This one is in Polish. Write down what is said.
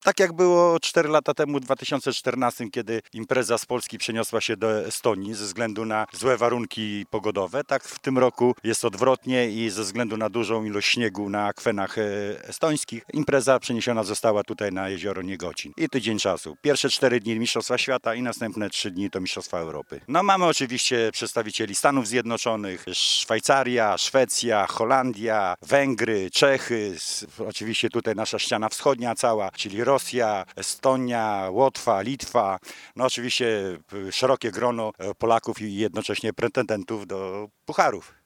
Tak jak było 4 lata temu, w 2014, kiedy impreza z Polski przeniosła się do Estonii ze względu na złe warunki pogodowe, tak w tym roku jest odwrotnie i ze względu na dużą ilość śniegu na akwenach estońskich impreza przeniesiona została tutaj na jezioro Niegocin. I tydzień czasu. Pierwsze 4 dni Mistrzostwa Świata i następne 3 dni to Mistrzostwa Europy. No mamy oczywiście przedstawicieli Stanów Zjednoczonych, Szwajcaria, Szwecja, Holandia, Węgry, Czechy, oczywiście tutaj nasza ściana wschodnia cała, czyli Rosja, Estonia, Łotwa, Litwa. No oczywiście szerokie grono Polaków i jednocześnie pretendentów do pucharów.